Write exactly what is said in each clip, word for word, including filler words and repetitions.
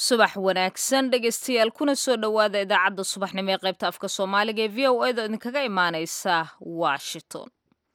subax wanaagsan dhegaystayaal kuna soo dhowaada idaacadda subaxnimo ee qaybta afka soomaaliga ee v o a da idinkaga imaaneysa washington.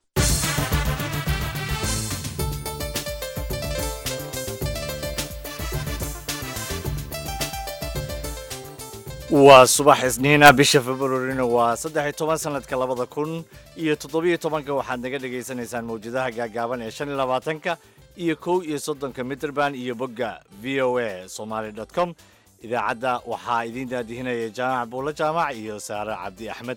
waa subax isniina bisha februarina waa saddex iyo toban sanadka labada kun iyo toddobiyo tobanka waxaad naga dhagaysanaysaan mawjadaha gaagaaban ee shan iyo labaatanka iyo kow iyo soddonka mitrband iyo bogga v o a somaly dot com. idaacadda waxaa idiin daadihinaya jaamac buulo jaamac iyo saare cabdi axmed.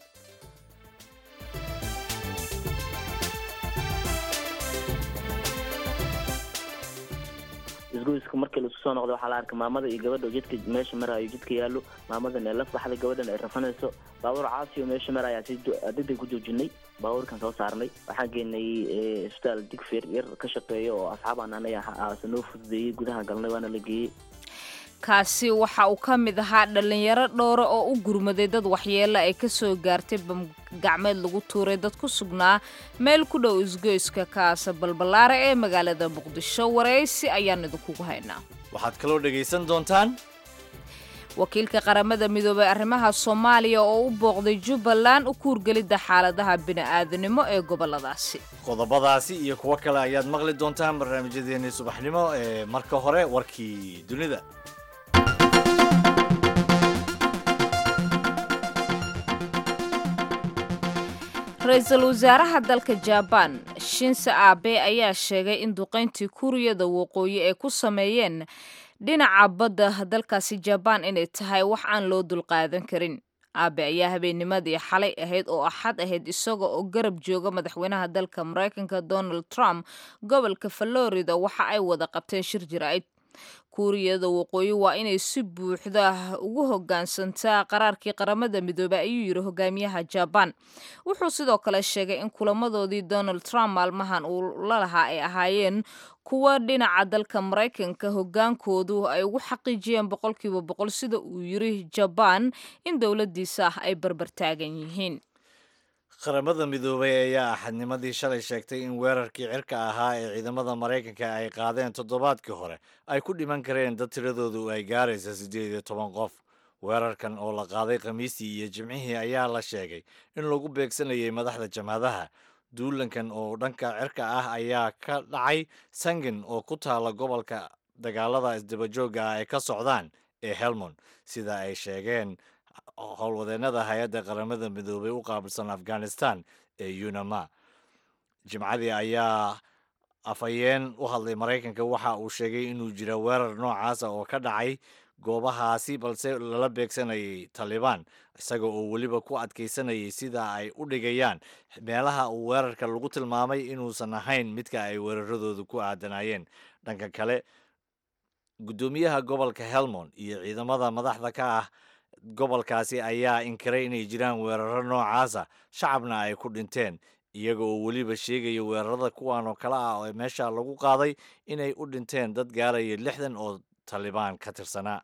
isgoyska markii la soo noqdo waxaa la arkay maamada iyo gabadha jidka meesha maraayo jidka yaallo maamadan ee la baxday gabadhan ay rafanayso baabuur caasiyo meesha maraya si degdeg ku joojinay baabuurkan soo saarnay waxaan geenay isbitaal digfeer yar ka shaqeeyo oo asxaab aan anay noo fududeeyey gudaha galnay waana la geeyey. kaasi waxa uu ka mid ahaa dhalinyaro dhowra oo u gurmaday dad waxyeelo ay ka soo gaartay bamgacmeed lagu tuuray dad ku sugnaa meel ku dhow isgoyska kaasa balbalaare ee magaalada muqdisho. waraysi ayaan idinkugu haynaa. waxaad kaloo dhegaysan doontaan wakiilka qaramada midoobay arrimaha soomaaliya oo u booqday jubbaland u kuurgelidda xaaladaha bini'aadanimo ee goboladaasi. qodobadaasi iyo kuwo kale ayaad maqli doontaan barnaamijyadeennii subaxnimo ee marka hore warkii dunida. ra-iisul wasaaraha dalka jabaan shinse abe ayaa sheegay in duqayntii kuuriyada waqooyi ay ku sameeyeen dhinaca badda dalkaasi jabaan inay tahay wax aan loo dulqaadan karin. aabe ayaa habeennimadii xalay ahayd oo axad ahayd isaga oo garab jooga madaxweynaha dalka maraykanka donald trump gobolka florida waxa ay wada qabteen shir jiraa'id. kuuriyada waqooyi waa inay si buuxda ugu hoggaansantaa qaraarkii qaramada midoobay ayuu yidhi hogaamiyaha jabaan. wuxuu sidoo kale sheegay in kulamadoodii donald trump maalmahan uu la lahaa ay ahaayeen kuwa dhinaca dalka maraykanka hoggaankoodu ay ugu xaqiijiyeen boqolkiiba boqol sida uu yidhi jabaan in dowladdiisa ah ay barbartaagan yihiin. qaramada midoobay ayaa axadnimadii shalay sheegtay in weerarkii cirka ahaa ee ciidamada maraykanka ay qaadeen toddobaadkii hore ay ku dhiman kareen dad tiradoodu ay gaaraysa siddeed iyo toban qof. weerarkan oo la qaaday khamiistii iyo jimcihii ayaa la sheegay in lagu beegsanayay madaxda jamhadaha. duulankan oo dhanka cirka ah ayaa ka dhacay sangin oo ku taala gobolka dagaalada isdabajooga ah ay ka socdaan ee helmond sida ay sheegeen howlwadeennada hay-adda qaramada midoobay u qaabilsan afghanistan ee unama. jimcadii ayaa afhayeen u hadlay maraykanka waxa uu sheegay inuu jira weerar noocaasa oo ka dhacay goobahaasi balse lala beegsanayay talibaan isaga oo weliba ku adkaysanayay sida ay u dhigayaan meelaha uu weerarka lagu tilmaamay inuusan ahayn midka ay weeraradoodu ku aadanayeen. dhanka kale guddoomiyaha gobolka helmond iyo ciidamada madaxda ka ah gobolkaasi ayaa inkiray inay jiraan weeraro noocaasa shacabna ay ku dhinteen iyaga oo weliba sheegaya weerarada kuwan oo kale ah oo meesha lagu qaaday inay u dhinteen dad gaaraya lixdan oo talibaan ka tirsanaa.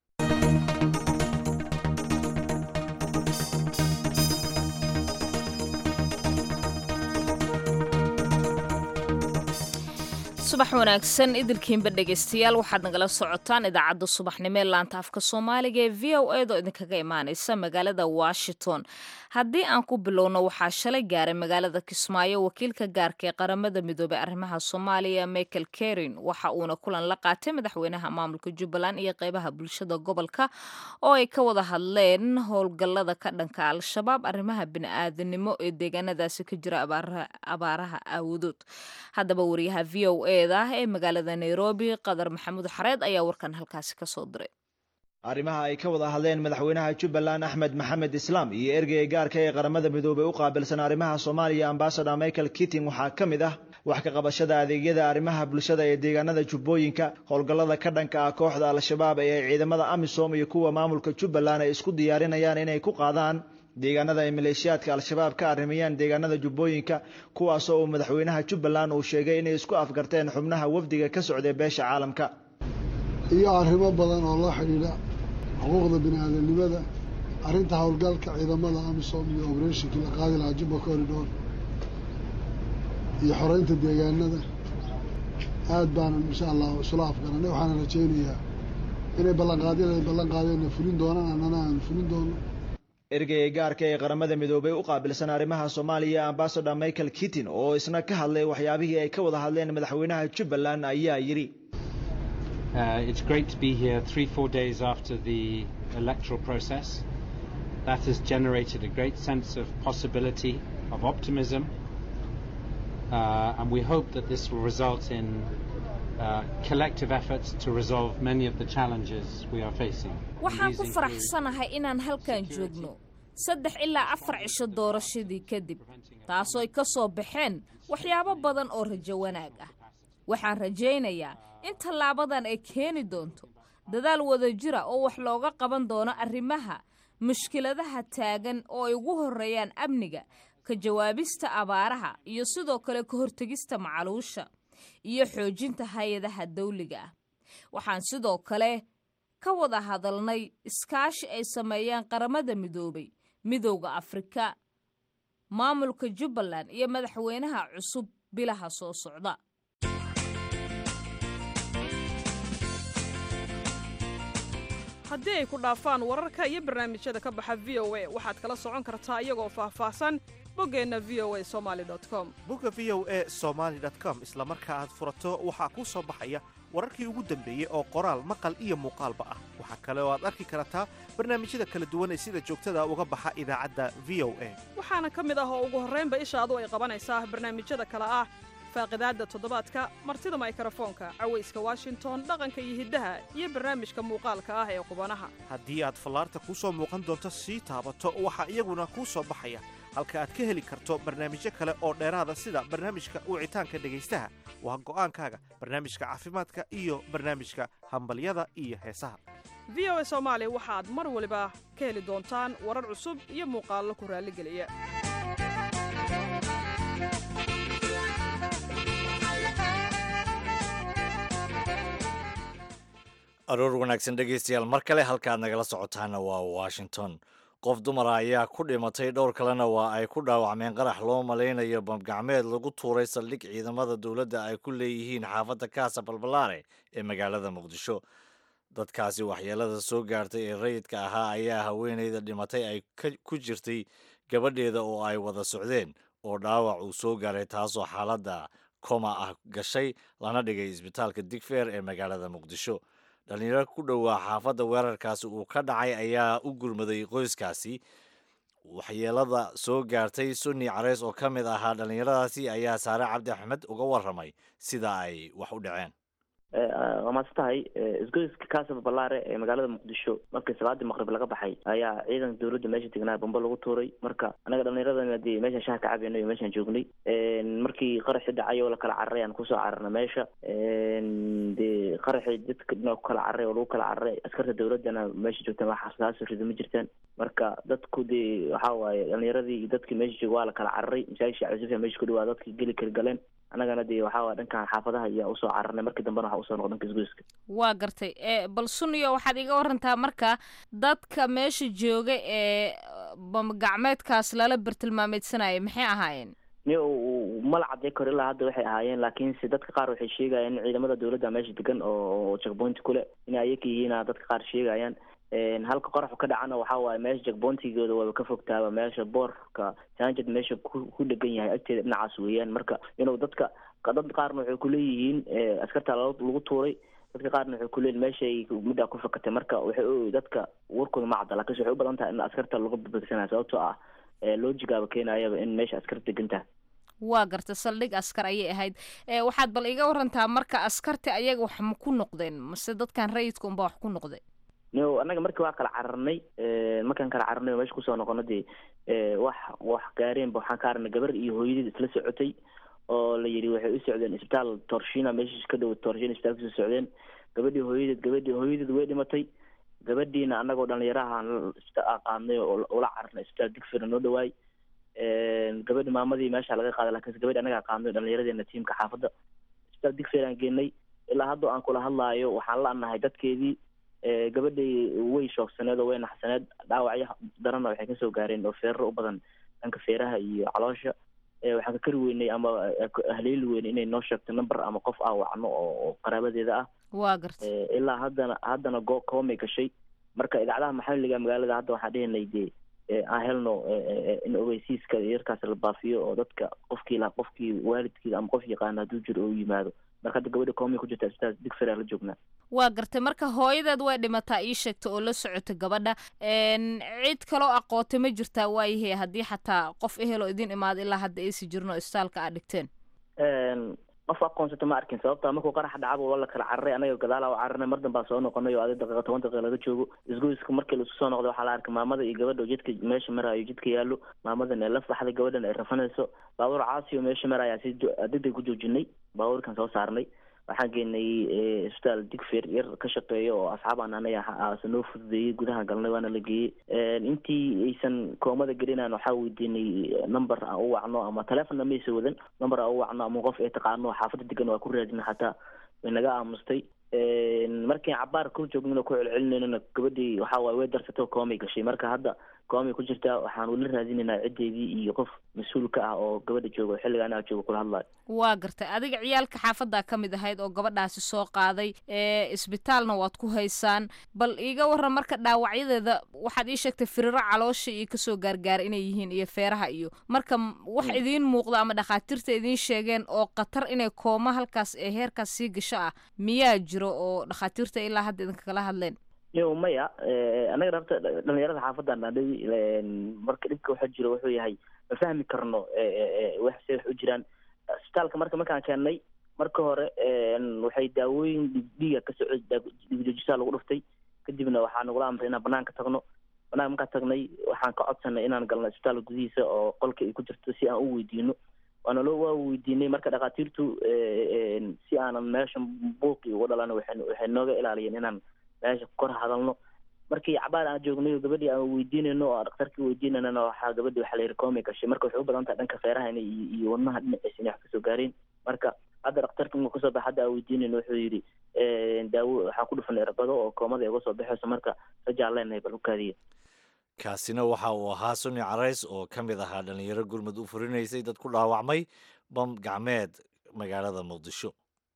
subax wanaagsan idilkiinba dhegaystayaal waxaad nagala socotaan idaacadda subaxnimo ee laanta afka soomaaliga ee v o a da idinkaga imaaneysa magaalada washington. haddii aan ku bilowno waxaa shalay gaaray magaalada kismaayo wakiilka gaarka ee qaramada midoobay arrimaha soomaaliya michael kerin waxa uuna kulan la qaatay madaxweynaha maamulka jubbaland iyo qeybaha bulshada gobolka oo ay ka wada hadleen howlgallada ka dhanka al-shabaab arrimaha bini'aadanimo ee deegaanadaasi ka jira abaaraha aawadood. haddaba wariyaha v o a ee magaalada nairobi qadar maxamuud xareed ayaa warkan halkaasi ka soo diray. arrimaha ay ka wada hadleen madaxweynaha jubbaland axmed maxamed islaam iyo ergeyga gaarka ee qaramada midoobay u qaabilsan arrimaha soomaaliya ambassador michael keating waxaa ka mid ah wax ka qabashada adeegyada arrimaha bulshada ee deegaanada jubbooyinka howlgallada ka dhanka ah kooxda al-shabaab ee ciidamada amisom iyo kuwa maamulka jubbaland ay isku diyaarinayaan inay ku qaadaan deegaanada ay maleeshiyaadka al-shabaab ka arrimayaan deegaanada jubbooyinka kuwaasoo uu madaxweynaha jubbaland uu sheegay inay isku afgarteen xubnaha wafdiga ka socday beesha caalamka iyo arrimo badan oo la xidhiidha xuquuqda bini'aadanimada arrinta howlgalka ciidamada amisom iyo oberatinkii la qaadi lahaa jubba corridor iyo xoreynta deegaanada aad baanan insha allah isula afgaranay waxaana rajaynayaa inay ballanqaadyada ay ballan qaadeen fulin doonaan annana aan fulin doono. ergeyga gaarka ee qaramada midoobay u qaabilsan arrimaha Soomaaliya ambassador Michael Keating oo isna ka hadlay waxyaabihii ay ka wada hadleen madaxweynaha Jubbaland ayaa yiri Uh, it's great to be here three, four days after the electoral process. That has generated a great sense of possibility, of optimism, uh, and we hope that this will result in uh, collective efforts to resolve many of the challenges we are facing. waxaan ku faraxsanahay inaan halkan joogno saddex ilaa afar cisho doorashadii kadib taasoo ay ka soo baxeen waxyaabo badan oo rajo wanaag ah. waxaan rajaynayaa in tallaabadan ay keeni doonto dadaal wada jira oo wax looga qaban doono arrimaha mushkiladaha taagan oo ay ugu horeeyaan amniga, ka jawaabista abaaraha iyo sidoo kale ka hortagista macaluusha iyo xoojinta hay'adaha dawliga ah. waxaan sidoo kale ka wada hadalnay iskaashi ay sameeyaan qaramada midoobay, midowga Afrika, maamulka Jubbaland iyo madaxweynaha cusub bilaha soo socda. haddii ay ku dhaafaan wararka iyo barnaamijyada ka baxa v o a waxaad kala socon kartaa iyagoo faahfaahsan boggeenna v o a somaali dot com. bogga v o a somaali dot com isla marka aad furato waxaa kuu soo baxaya wararkii ugu dambeeyey oo qoraal maqal iyo muuqaalba ah. waxaa kale oo aad arki kartaa barnaamijyada kala duwan ee sida joogtada uga baxa idaacadda v o a. waxaana ka mid ah oo ugu horraynba ishaadu ay qabanaysaa barnaamijyada kale ah faaqidaadda toddobaadka, martida mikrofoonka, cawayska Washington, dhaqanka iyo hiddaha iyo barnaamijka muuqaalka ah ee qubanaha. haddii aad fallaarta kuu soo muuqan doonto sii taabato waxaa iyaguna kuu soo baxaya halka aad ka heli karto barnaamijyo kale oo dheeraada sida barnaamijka wicitaanka dhegaystaha waa go'aankaaga, barnaamijka caafimaadka iyo barnaamijka hambalyada iyo heesaha. v o a Soomaali waxaad mar waliba ka heli doontaan warar cusub iyo muuqaallo ku raaligeliya. aroor wanaagsan dhegaystayaal mar kale halkaad nagala socotaana waa Washington. qof dumara ayaa ku dhimatay, dhowr kalena waa ay ku dhaawacmeen qarax loo malaynayo bamgacmeed lagu tuuray saldhig ciidamada dowladda ay ku leeyihiin xaafadda Casa Balbalaare ee magaalada Muqdisho. dadkaasi waxyeelada soo gaartay ee rayidka ahaa ayaa haweeneyda dhimatay ay ku jirtay gabadheeda oo ay wada socdeen oo dhaawac uu soo gaaray, taasoo xaaladda koma ah gashay lana dhigay isbitaalka Digfaar ee magaalada Muqdisho. dhalinyaro ku dhowaa xaafadda weerarkaasi uu ka dhacay ayaa u gurmaday qoyskaasi waxyeelada soo gaartay. Sunni Careys oo ka mid ahaa dhalinyaradaasi ayaa Saare Cabdi Axmed uga warramay sida ay wax u dhaceen. waa maadsantahay. isgoyska Casa Balbalaare ee magaalada Muqdisho markii salaadii maqrib laga baxay ayaa ciidanka dowladda meesha degnaa bombo lagu tuuray. marka anaga dhalinyarada dee meesha shaha ka cabayno iyo meeshaan joognay markii qaraxii dhacay oo la kala cararay aan kusoo cararnay meesha. dee qaraxii dadka dhinac ku kala cararay oo lagu kala cararay, askarta dowladdana meesha joogtaan wax xasaas rido ma jirtaan. marka dadku dee waxaa waaye dhalinyaradii iyo dadkii meesha jooga waa la kala cararay, masaajidka Cabdishafiic meesha ku dhawaa dadkii geli kari galeen. anagana dee waxaa waa dhankan xaafadaha ayaa usoo cararnay, markii dambena waxaa usoo noqon dhanka isgoyska. waa gartay. e bal Sunniyo waxaad iga warantaa marka dadka meesha jooga ee gacmeedkaas lala bartilmaameedsanaya maxay ahaayeen? ni mala cadday kor ilaa hadda waxay ahaayeen, laakiinse dadka qaar waxay sheegayaan in ciidamada dowladda meesha degan oo checkpoint kule inay ayaka yihiin dadka qaar sheegayaan. halka qoraxu ka dhacana waxaa waaye meesha checkpointigooda waaba ka fogtaaba meesha boorka saanjad meesha ku dhegan yahay agteeda dhinacaas weeyaan. marka inuu dadka dad qaarna waxay kuleeyihiin askarta lagu tuuray, dadka qaarna waxay kuleeyihin meeshay middaa ku fakatay. marka waxay dadka warkooda ma cadda, laakiinse waxay u badan tahay in askarta lagu bebegsanayo sababtoo ah loojigaaba keenayaba in meesha askar degan tahay. waa garta saldhig askar ayay ahayd. waxaad bal iga warantaa marka askarta ayaga wax ma ku noqdeen mase dadkan rayidka unbaa wax ku noqday? no anaga markii waa kala cararnay, markaan kala cararnay meesha kusoo noqono dee wax wax gaareenba waxaan ka aragnay gabar iyo hooyadeed isla socotay oo la yidhi waxay u socdeen isbitaal Torshina, meesha ka dhow Torshina isbitaal kasoo socdeen. gabadhii hooyadeed gabadhii hooyadeed way dhimatay, gabadhiina anagoo dhalinyaraha qaadnay oo ula cararnay isbitaal Digfaar noo dhawaay. gabadhi maamadii meesha laga qaaday, laakiinse gabadhi anaga qaadnay dhalinyaradeena tiimka xaafadda isbitaal Digfaar aan geenay. ilaa hadda aan kula hadlaayo waxaan la nahay dadkeedii. gabadhii way shoogsaneed oo way naxsaneed, dhaawacyo darana waxay kasoo gaareen oo feero u badan dhanka feeraha iyo caloosha. waxaan ka kari weynay ama haleeli weynay inay noo sheegto number ama qof ah wacno oo qaraabadeeda ah. waa gartay ilaa haddana haddana go koomay gashay marka idaacadaha maxalliga magaalada hadda waxaa dhihinay dee aan helno in ogeysiiska yarkaas la baafiyo oo dadka qofkii la qofkii waalidkiisa ama qof yaqaana hadduu jiro oo yimaado marka hadda gabadha koomay ku jirta isbitaal digfeer la joognaa waa gartay marka hooyadeed way dhimataa ii sheegta oo la socota gabadha cid kaloo aqootay ma jirtaa waayahay haddii xataa qof ehel oo idin imaada ilaa hadda aysi jirno isbitaalka aad dhigteen qof aqoonsata ma arkin sababta markuu qarax dhacaba waa la kala cararay anaga gadaala u cararnay mar danbaa soo noqonay oo adi daqiiqa toban daqiiqa laga joogo isgoyska markii la isku soo noqday waxaa la arkay maamada iyo gabadha jidka meesha maraayo jidka yaallo maamadan ee la baxday gabadhan ay rafanayso baabuur caasi oo meesha maraya si degdeg ku joojinay baabuurkan soo saarnay waxaan geenay isbitaal digfeer yar ka shaqeeyo oo asxaab aan anaga noo fududeeyey gudaha galnay waana la geeyey intii aysan koomada gelinaan waxaa weydiinay number aan u wacno ama teleefonna maysa wadan number aan u wacno ama qof ay taqaano xaafadda degan waa ku raadina xataa way naga aamustay markii cabaar ku joognana ku celcelinayna gabadhii waxaa waaye way darsatay koomay gashay marka hadda koomay ku jirtaa waxaan weli raadinaynaa ciddeedii iyo qof mas-uul ka ah oo gabadha jooga xilliga anaa jooga kula hadlayo waa gartay adiga ciyaalka xaafaddaa ka mid ahayd oo gabadhaasi soo qaaday isbitaalna waad ku haysaan bal iiga warran marka dhaawacyadeeda waxaad ii sheegtay firiro caloosha iyo kasoo gaargaara inay yihiin iyo feeraha iyo marka wax idiin muuqda ama dhakhaatiirta idiin sheegeen oo khatar inay kooma halkaas ee heerkaas sii gasho ah miyaa jiro oo dhakhaatiirta ilaa hadda idinka kala hadleen yo maya anaga rabta dhalinyarada xaafadan adhay marka dhibka waxa jiro wuxuu yahay ma fahmi karno wax see wax u jiraan isbitaalka marka markaan keennay marka hore waxay daawooyin dhiiga ka soco dhiigjoojisa lagu dhuftay kadibna waxaa nagula amray inaan banaanka tagno banaanka markaan tagnay waxaan ka codsanay inaan galno isbitaalka gudihiisa oo qolka ay ku jirto si aan u weydiino waana loo waa weydiinay marka dhakhaatiirtu si aanan meesha buuqi uga dhalan waxay nooga ilaaliyeen inaan meesha kor hadalno markii cabaar aan joognay oo gabadhii aan weydiinayno oo dhakhtarkii weydiinanana waxaa gabadhii waxaa la yidhi koomay gashay marka waxay u badan tahay dhanka feeraha inay iyo wadnaha dhinaciisa inay wax kasoo gaareen marka hadda dhakhtarkii markuu kasoo baxa hadda aan weydiinayno wuxuu yidhi daawo waxaa ku dhufanay irbado oo koomada ay uga soo baxayso marka rajaan leenahay bal u kaadiya kaasina waxa uu ahaa suni carays oo ka mid ahaa dhalinyaro gurmud u furinaysay dad ku dhaawacmay bam gacmeed magaalada muqdisho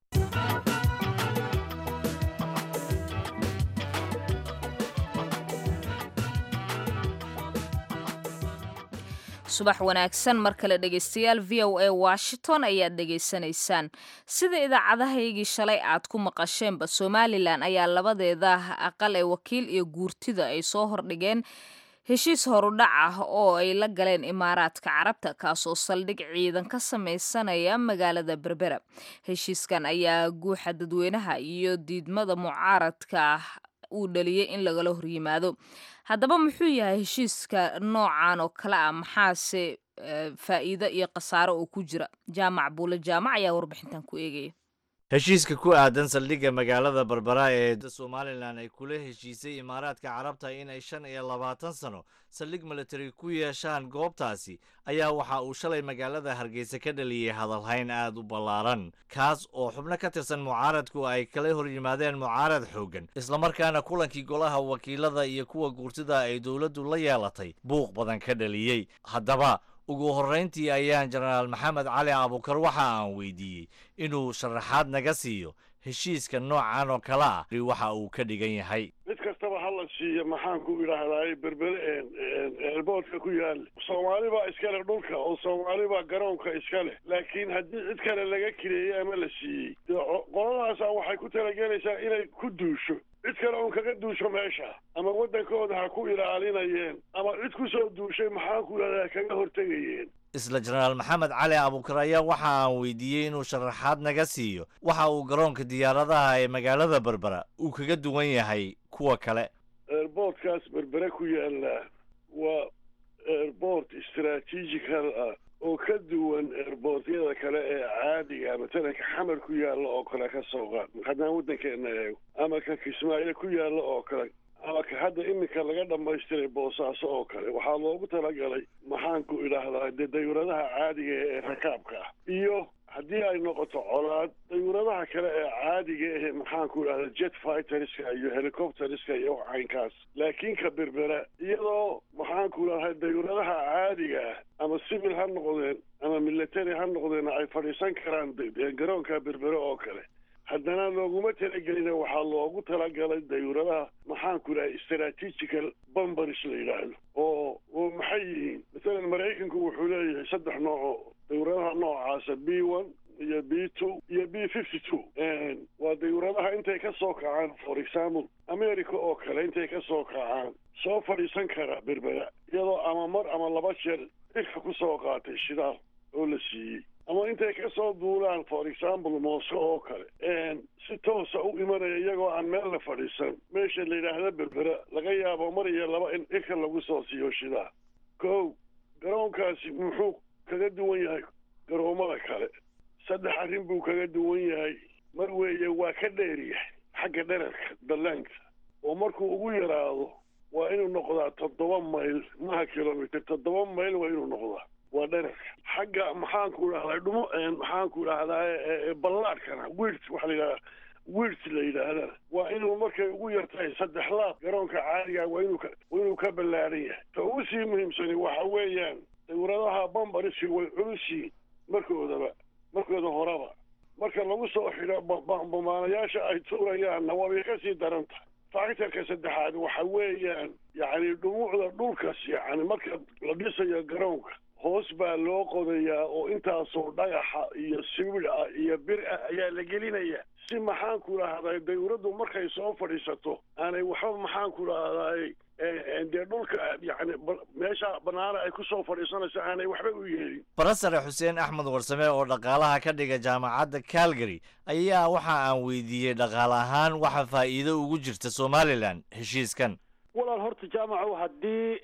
subax wanaagsan mar kale dhegaystayaal v o a washington ayaad dhegaysanaysaan sida idaacadahaygii shalay aad ku maqasheenba somalilan ayaa labadeeda aqal ee wakiil iyo guurtida ay soo hordhigeen heshiis horudhac ah oo ay la galeen imaaraadka carabta kaasoo saldhig ciidan ka samaysanaya magaalada berbera heshiiskan ayaa guuxa dadweynaha iyo diidmada mucaaradka uu dhaliyey in lagala horyimaado haddaba muxuu yahay heshiiska noocan oo kale ah maxaase faa'iido iyo khasaaro oo ku jira jaamac buule jaamac ayaa warbixintan ku eegaya heshiiska ku aadan saldhigga magaalada berbera ee somalilan ay kula heshiisay imaaraadka carabta inay shan iyo labaatan sano saldhig military ku yeeshaan goobtaasi ayaa waxa uu shalay magaalada hargeysa ka dhaliyey hadalhayn aad u ballaaran kaas oo xubno ka tirsan mucaaradku ay kala hor yimaadeen mucaarad xooggan islamarkaana kulankii golaha wakiilada iyo kuwa guurtida ay dowladdu la yeelatay buuq badan ka dhaliyey haddaba ugu horrayntii ayaan jenaraal maxamed cali abukar waxa aan weydiiyey inuu sharaxaad naga siiyo heshiiska noocan oo kale ah waxa uu ka dhigan yahay mid kastaba hala siiyo maxaan ku idhaahdaay berbere eerboodka ku yaal soomaali baa iska leh dhulka oo soomaali baa garoonka iska leh laakiin haddii cid kale laga kireeyey ama la siiyey qoladaasa waxay ku talagelaysaa inay ku duusho cid kale uun kaga duusho meesha ama waddankooda ha ku ilaalinayeen ama cid ku soo duushay maxaan ku idhahdaa kaga hortegayeen isla jenaraal maxamed cali abukar ayaa waxa aan weydiiyey inuu sharaxaad naga siiyo waxa uu garoonka diyaaradaha ee magaalada berbera uu kaga duwan yahay kuwa kale eerboortkaas berbere ku yaalla waa eerboort istaraatiijikal ah oo ka duwan eerboortyada kale ee caadiga matalanka xamar ku yaalla oo kale ka soo qaad haddaan waddankeena eego ama ka kismaayo ku yaalla oo kale ama ka hadda iminka laga dhamaystiray boosaaso oo kale waxaa loogu talagalay maxaan ku idhaahdaa dee dayuuradaha caadiga ee rakaabka ah iyo haddii ay noqoto colaad dayuuradaha kale ee caadiga ahe maxaan ku idhahdaa jet fighterska iyo helicopterska iyo caynkaas laakiin ka berbera iyadoo maxaan ku idhahdaa dayuuradaha caadiga ah ama civil ha noqdeen ama military ha noqdeen ay fadhiisan karaan garoonka berbere oo kale haddana looguma talagelina waxaa loogu talagalay dayuuradaha maxaanku idhaha strategical bombers la yidhaahdo oo oo maxay yihiin masalan maraykanku wuxuu leeyahay saddex nooco dayuuradaha noocaasa b one iyo b two iyo b fifty two waa dayuuradaha intay ka soo kacaan for example america oo kale intay ka soo kacaan soo fadhiisan kara berbera iyadoo ama mar ama laba jeer irka ku soo qaatay shidaal oo la siiyey ama intay ka soo duulaan for example moosco oo kale si toosa u imanaya iyagoo aan meel la fadhiisan meesha la yidhaahda berbera laga yaabo mar iyo laba in irka lagu soo siiyo shidaal kow garoonkaasi muxuu kaga duwan yahay garoomada kale saddex arrin buu kaga duwan yahay mar weeye waa ka dheeryahay xagga dherarka dallaanka oo markuu ugu yaraado waa inuu noqdaa toddoba mayl maha kilomitr toddoba mayl waa inuu noqdaa waa dherarka xagga maxaanku idhahdaa dhumo maxaanku idhahdaa ballaadhkana wirt waxa la yidhahdaa wirt la yidhaahdana waa inuu markay ugu yartahay saddex laab garoonka caadiga waa inuu ka waa inuu ka ballaaran yahay ta ugu sii muhiimsani waxa weeyaan dawladaha bambariski way culusiin markoodaba markooda horeba marka lagu soo xidho bamaanayaasha ay tuurayaanna waabay ka sii daran tahay factorka saddexaad waxa weeyaan yacni dhumuucda dhulkas yacni marka la dhisayo garoonka hoos baa loo qodayaa oo intaasoo dhagaxa iyo sibir ah iyo bir ah ayaa la gelinaya si maxaanku idhahday dawladdu markay soo fadhiisato aanay waxba maxaanku idhahday dee dhulka yani meesha banaana ay ku soo fadhiisanayso aanay waxba u yeelin barasare xuseen axmed warsame oo dhaqaalaha ka dhiga jaamacadda calgary ayaa waxa aan weydiiyey dhaqaale ahaan waxa faa'iido ugu jirta somalilan heshiiskan walaal horta jaamaco haddii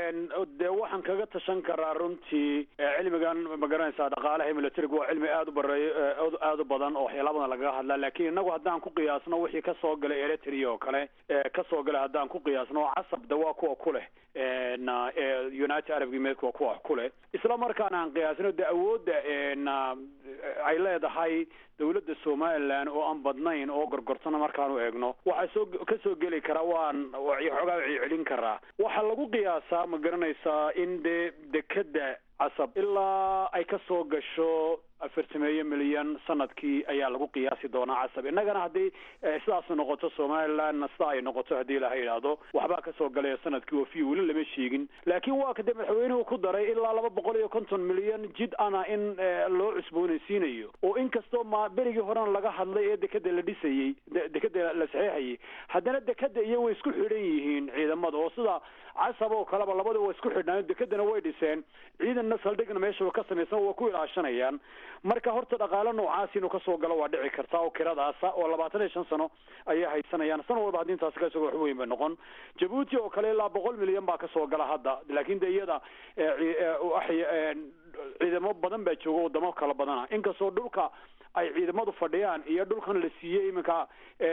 dee waxaan kaga tashan karaa runtii cilmigan ma garanaysaa dhaqaalaha militariga waa cilmi aada u bareeyo aada u badan oo waxyaala badan lagaga hadlaa laakiin inagu haddaan ku qiyaasno wixii kasoo galay eritrea oo kale kasoo galay haddaan ku qiyaasno casab de waa kuwa ku leh united arab emirates waa kuwa ku leh isla markaana aan qiyaasno de awoodda ay leedahay dawladda somalilan oo aan badnayn oo gorgortana markaanu eegno waxaa soo kasoo geli karaa waan xoogaa celin karaa waxaa lagu qiyaasaa ma garanaysaa in dee dekeda casab ilaa ay ka soo gasho afartameeyo milyan sanadkii ayaa lagu qiyaasi doonaa casab innagana haddii sidaas noqoto somalilandna sida ay noqoto haddii laha yidhaahdo waxbaa kasoo galaya sanadkii oo fi weli lama sheegin laakiin waa kadib madaxweynuhu ku daray ilaa laba boqol iyo konton milyan jid ana in loo cusboonaysiinayo oo inkastoo ma berigii horena laga hadlay ee dekeda la dhisayey dekeda la saxeexayay haddana dekeda iyo way isku xidhan yihiin ciidamada oo sida casab oo kaleba labada waa isku xidhnaan dekedana way dhiseen ciidanna saldhigna meesha ka samaysan waa ku ilaashanayaan marka horta dhaqaale noocaas inuu kasoo galo waa dhici kartaa oo kiradaasa oo labaatan iyo shan sano ayay haysanayaan san walba haddii intaasi ka isago wax weyn bay noqon jabuuti oo kale ilaa boqol milyan baa kasoo gala hadda laakiin de iyada ciidamo badan baa jooga wadamo kala badana inkastoo dhulka ay ciidamadu fadhiyaan iyo dhulkan la siiyey iminka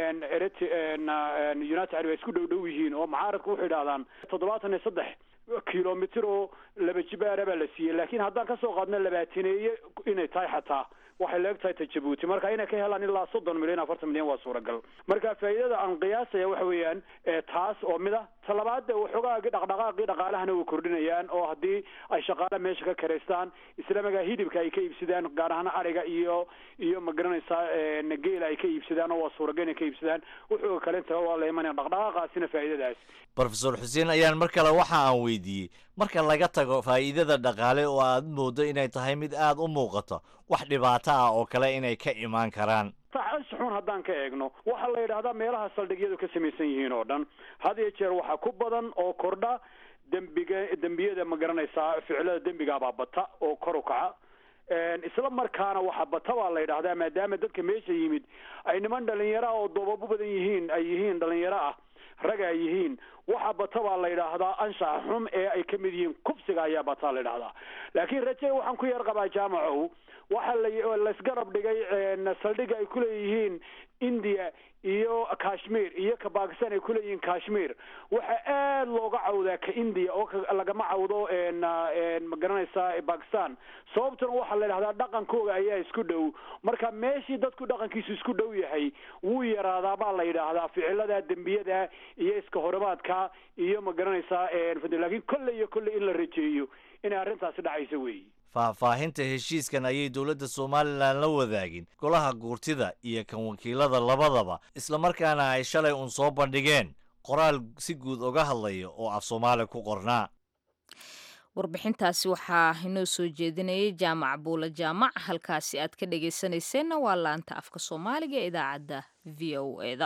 united arab ay isku dhow dhow yihiin oo mucaaradku waxay idhahdaan toddobaatan iyo saddex kilomitr oo laba jibaara baa la siiyey laakiin haddaan kasoo qaadno labaataneeye inay tahay xataa waxay leeg tahay ta jabuuti marka inay ka helaan ilaa soddon milyan afartan milyan waa suuragal marka faa'iidada aan qiyaasaya waxa weeyaan taas oo mid ah talabaada waxoogaagi dhaqdhaqaaqii dhaqaalahana way kordhinayaan oo haddii ay shaqaale meesha ka karaystaan islaamiga hidibka ay ka iibsadaan gaar ahaan ariga iyo iyo ma garanaysaa geela ay ka iibsadaan oo waa suuragal inay ka iibsadaan wuxuu kale inta waa la imanaya dhaqdhaqaaqaasina faa'iidadaas professor xuseen ayaan mar kale waxa aan weydiiyey marka laga tago faa'iidada dhaqaale oo aad moodo inay tahay mid aada u muuqato wax dhibaato ah oo kale inay ka imaan karaan xun haddaan ka eegno waxaa la yidhaahdaa meelaha saldhigyadu ka samaysan yihiin oo dhan had iyo jeer waxaa ku badan oo kordha dembiga dembiyada ma garanaysaa ficilada dembigaabaa bata oo kor u kaca isla markaana waxa bata baa la yidhaahdaa maadaama dadka meesha yimid ay niman dhalinyaro ah oo doobabu badan yihiin ay yihiin dhalinyaro ah rag ay yihiin waxa bata baa la yidhaahdaa anshaxa xum ee ay ka mid yihiin kufsiga ayaa bataa la yidhahdaa laakiin raje waxaan ku yar qabaa jaamacow waxa la laisgarab dhigay saldhiga ay kuleeyihiin india iyo kashmir iyo ka bakistan ay kuleeyihiin kashmir waxa aad looga cawdaa ka india oo lagama cawdo ma garanaysaa bakistan sababtuna waxaa la yidhahdaa dhaqankooga ayaa isku dhow marka meeshii dadku dhaqankiisu isku dhow yahay wuu yaraadaa baa la yidhaahdaa ficilada dembiyada iyo iska horimaadka iyo ma garanaysaa laakiin kolley iyo kolley in la rajeeyo inay arrintaasi dhacayso weeyi faahfaahinta heshiiskan ayay dowladda somalilan la wadaagin golaha guurtida iyo kan wakiilada labadaba islamarkaana ay shalay uun soo bandhigeen qoraal si guud uga hadlaya oo af soomaali ku qornaa. warbixintaasi waxaa inoo soo jeedinayay jaamac buula jaamac. halkaasi aad ka dhegaysanayseena waa laanta afka soomaaliga ee idaacadda v o e da.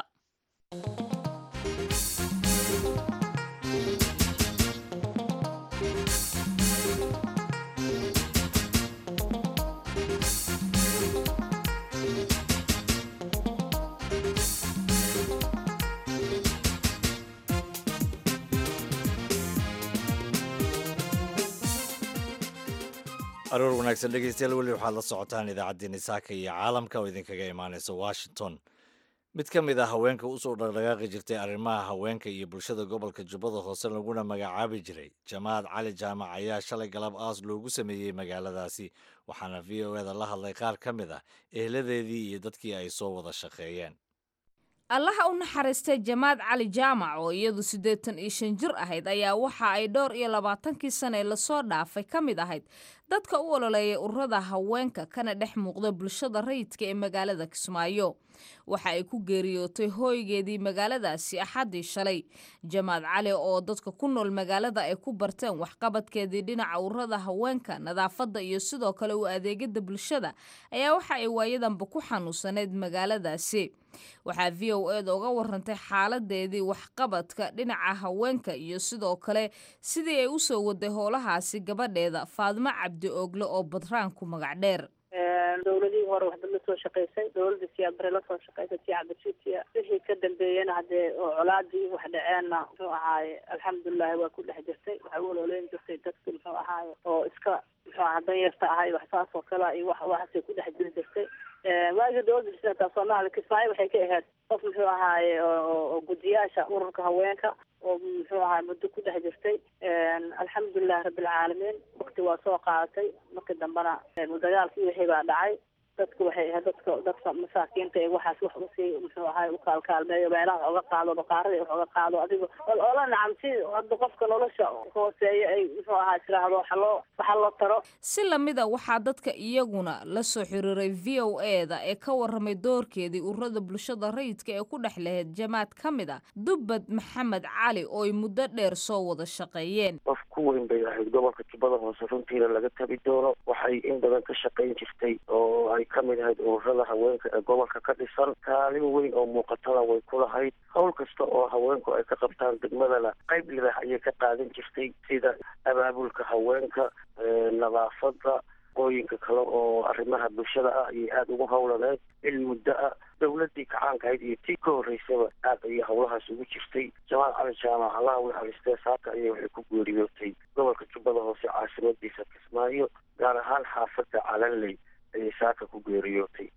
aroor wanaagsan dhegeystayaal weli waxaad la socotaan idaacaddeenni saaka iyo caalamka oo idinkaga imaanaysa washington. mid ka mid ah haweenka usoo dhaqdhaqaaqi jirtay arrimaha haweenka iyo bulshada gobolka jubbada hoose laguna magacaabi jiray jamaad cali jaamac ayaa shalay galab aas loogu sameeyey magaaladaasi, waxaana v o eda la hadlay qaar ka mid ah ehladeedii iyo dadkii ay soo wada shaqeeyeen. allaha u naxariistay jamaad cali jaamac oo iyadu siddeetan iyo shan jir ahayd ayaa waxa ay dhowr iyo labaatankii sane lasoo dhaafay ka mid ahayd dadka u ololeeyay ururada haweenka kana dhex muuqda bulshada rayidka ee magaalada Kismaayo. waxa ay ku geeriyootay hooygeedii magaaladaasi axadii shalay. jamaad cali oo dadka ku nool magaalada ay ku barteen waxqabadkeedii dhinaca ururada haweenka, nadaafadda iyo sidoo kale u adeegida bulshada ayaa waxa ay waayadanba ku xanuunsaneyd magaaladaasi. waxaa v o eda uga warantay xaaladeedii waxqabadka dhinaca haweenka iyo sidoo kale sidii ay u soo waday howlahaasi gabadheeda Faadimo Cabdi Oogle oo Badraan ku magac dheer. dowladihii hore waxba la soo shaqaysay, dowladda siyaad bare la soo shaqaysay si cabdishiitiya wixii ka dambeeyana haddee oo colaadii wax dhaceenna muxuu ahaaye alxamdulilahi waa ku dhex jirtay. waxay u ololeyn jirtay dadki muxuu ahaaye oo iska muxuu aha danyarta ahay wax saas oo kale iyo wax waxaasay ku dhex jiri jirtay. waagii dowladda siyaadka Soomaaliya Kismaayo waxay ka ahayd qof muxuu ahaaye oo gudiyaasha ururka haweenka oo muxuu ahaa muddo ku dhex jirtay. alxamdulilahi rabbilcaalamiin waqti waa soo qaadatay. markii dambena dagaalkii wixii baa dhacay. dadku waxay ahayd dadka dadka masaakiinta ee waxaas wax usii muxuu ahaa u kaalkaalmeeyo meelaha uga qaado baqaarada wax uga qaado adigo oola nacamti hadda qofka nolosha hooseeya ay muxuu ahaa tiraahdo waxa loo waxa loo taro. si lamida waxaa dadka iyaguna la soo xiriiray v o eda ee ka warramay doorkeedii ururada bulshada rayidka ee ku dhex lahayd jamaad ka mid ah Dubbad Maxamed Cali oo ay muddo dheer soo wada shaqeeyeen. qof ku weyn bay ahayd gobolka jubbada hoose runtiina laga tabi doono. waxay in badan ka shaqayn jirtay oo ay ka mid ahayd ururada haweenka ee gobolka ka dhisan. kaalin weyn oo muuqatana way ku lahayd. howl kasta oo haweenku ay ka qabtaan degmadana qayb libax ayay ka qaadan jirtay, sida abaabulka haweenka, nadaafada, qooyinka kale oo arrimaha bulshada ah ayay aada ugu howlaneed. in muddo ah dowladii kacaanka ahayd iyo tii ka horreysaba aad ayay howlahaas ugu jirtay. jamaal cali jaamac allaha u naxariistee saaka ayay waxay ku geeriyootay gobolka jubbada hoose caasimadiisa Kismaayo, gaar ahaan xaafadda Calanley ayay saaka ku geeriyootay.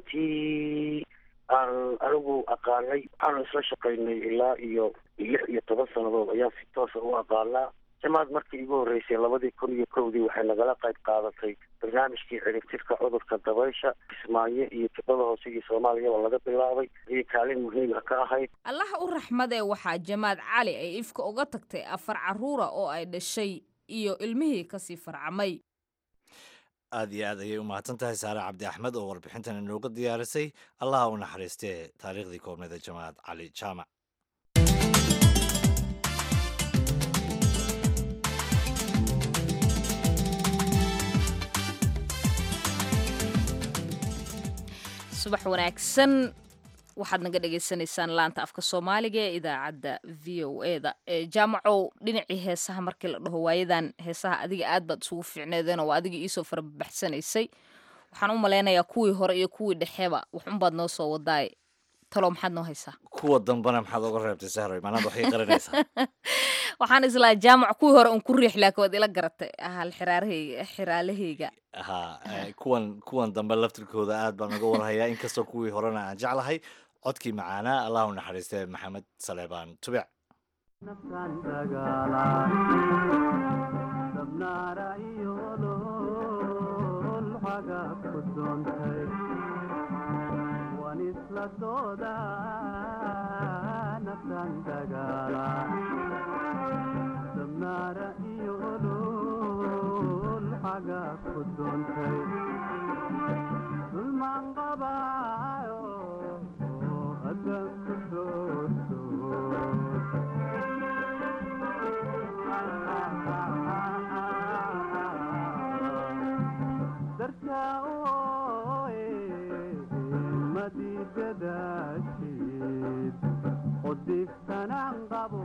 intii aan anigu aqaanay waxaanu isla shaqaynay ilaa iyo lix iyo toban sannadood ayaan si toosa u aqaanaa. jamaad markii igu horreysay labadii kun iyo kowdii waxay nagala qayb qaadatay barnaamijkii ciribtirka cudurka dabaysha Kismaayo iyo jubbada hoose iyo Soomaaliya oo laga bilaabay ayay kaalin muhiim ah ka ahayd. allaha u raxmadee waxaa jamaad cali ay ifka uga tagtay afar caruura oo ay dhashay iyo ilmihii kasii farcamay. aad iyo aad ayay u mahadsan tahay saare cabdi axmed oo warbixintan inooga diyaarisay. allaha u naxariistee taariikhdii koobneed ee jamaad cali jaamac. subax wanaagsan. waxaad naga dhagaysanaysaan laanta afka soomaaliga ee idaacadda v o eda. jaamacow dhinacii heesaha markii la dhaho waayadan heesaha adiga aad baad isugu fiicneedeen oo adiga iisoo farabaxsanaysay. waxaan u malaynayaa kuwii hore iyo kuwii dhexeba waxunbaad noo soo wadaay. talo maxaad noo haysaa? kuwa dambana maxaad oga reebtay sahroy maanaad waxay qarinaysaa? waxaan islaa jaamac kuwii hore un ku riix laakiin waad ila garatay hal xiraarahayga xiraalahayga. ha kuwan kuwan dambe laftirkooda aad baan uga warhayaa inkastoo kuwii horena aan jeclahay. codkii macaanaa allah u naxariistee maxamed saleebaan tubic. dibkaaga ku doontay dulmaan qabaayo haddaan ku doorto dartaa ooye madidadaashid odibtanaan qabo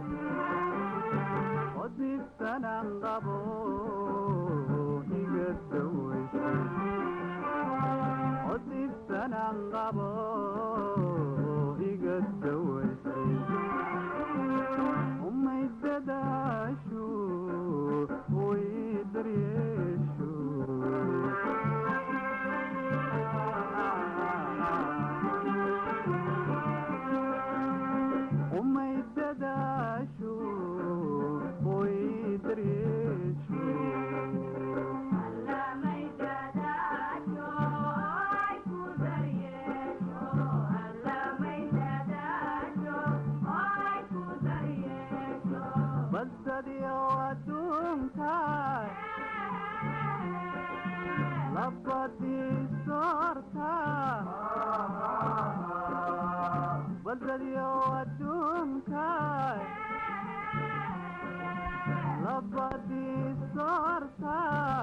odibtanaan qabo iga dawaysay odibtanaan qabo iga dawaysay umay dadaashu way daryeeshu umay dadaashu way daryeeshu badadiyo adduunka labadii soorta badadiyo adduunka labadii soorta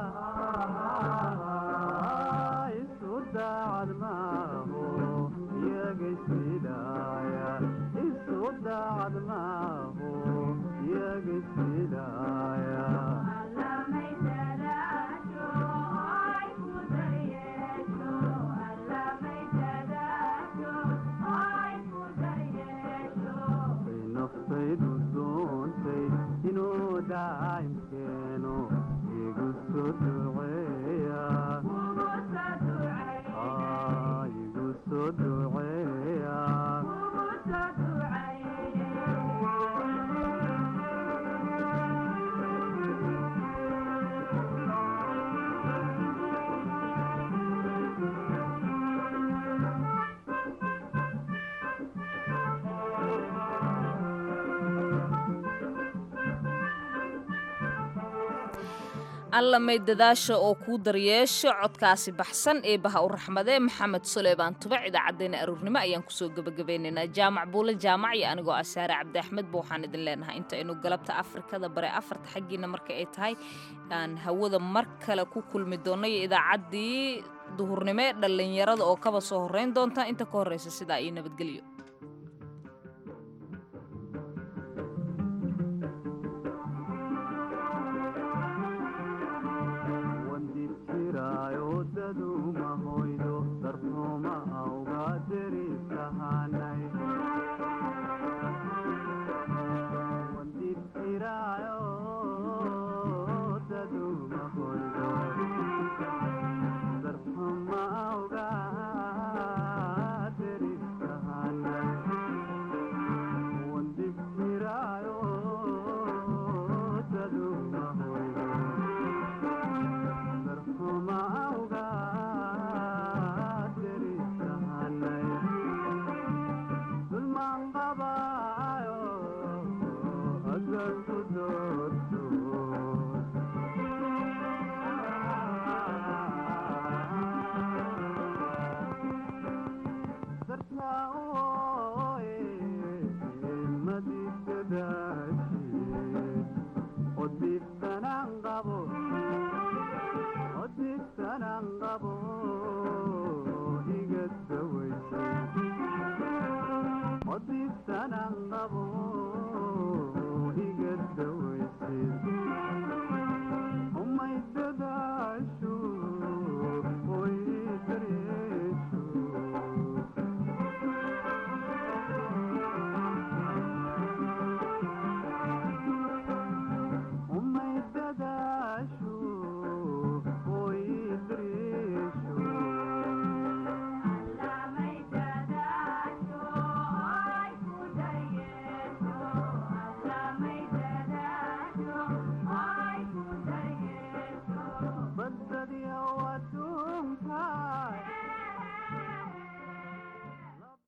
isu daacad maaho iyagaysidaaya isu daacad maaho iyagaysidaaya naftaydu doontay inuu daa'imkeeno igu soo duceeya igu soo duceeya alla may dadaasha oo kuu daryeesho codkaasi baxsan ee baha u raxmadee maxamed suleymaan tubac idaacaddeenna aruurnimo ayaan kusoo gebagabeynaynaa jaamac buule jaamac iyo anigoo ah saare cabdi axmed ba waxaan idin leenahay intaynu galabta afrikada bare afarta xaggiina marka ay tahay aan hawada mar kale ku kulmi doonno iyo idaacaddii duhurnimo ee dhallinyarada oo kaba soo horrayn doonta inta ka horraysa sidaa iyo nabadgelyo Odibtanaan qabo